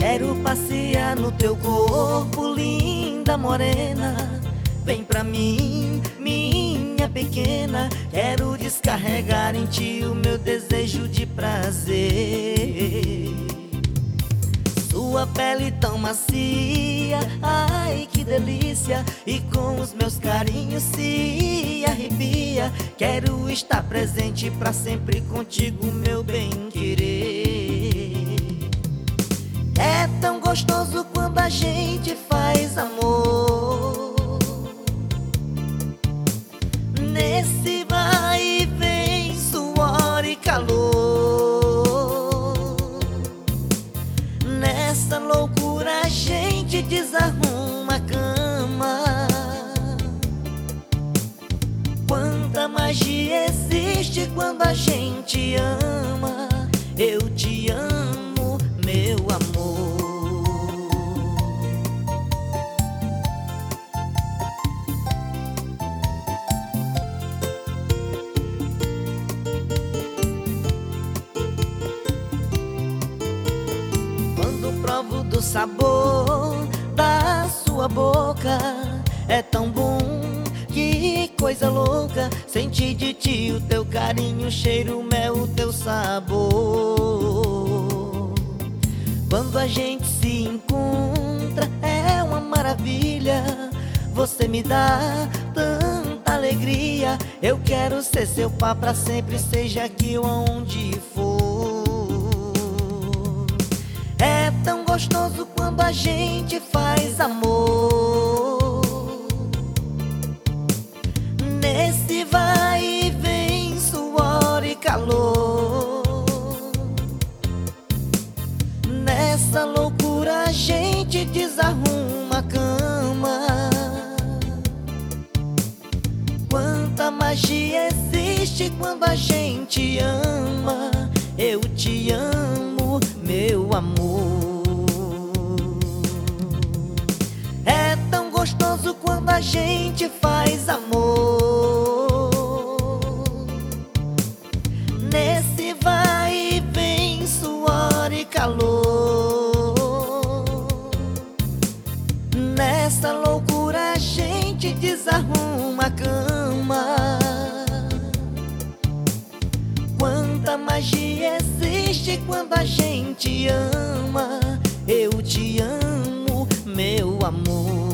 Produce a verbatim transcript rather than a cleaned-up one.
Quero passear no teu corpo, linda morena. Vem pra mim, minha pequena. Quero descarregar em ti o meu desejo de prazer. Sua pele tão macia, ai que delícia. E com os meus carinhos se arrepia. Quero estar presente pra sempre contigo, meu bem-querer. É tão gostoso quando a gente faz amor, nesse vai e vem, suor e calor. Nessa loucura a gente desarruma a cama. Quanta magia existe quando a gente ama. Eu te amo, meu amor. Quando provo do sabor da sua boca, é tão bom, que coisa louca. Senti de ti o teu carinho, o cheiro, o mel, o teu sabor. Quando a gente se encontra é uma maravilha. Você me dá tanta alegria. Eu quero ser seu par pra sempre, seja aqui ou aonde for. É tão gostoso quando a gente faz amor, nesse vai e vem, suor e calor. Nessa loucura a gente desarruma a cama. Quanta magia existe quando a gente ama. Eu te amo, meu amor. É tão gostoso quando a gente faz amor, nesse vai e vem, suor e calor. Nessa loucura a gente desarruma a cama. Quanta magia existe quando a gente ama. Eu te amo, meu amor.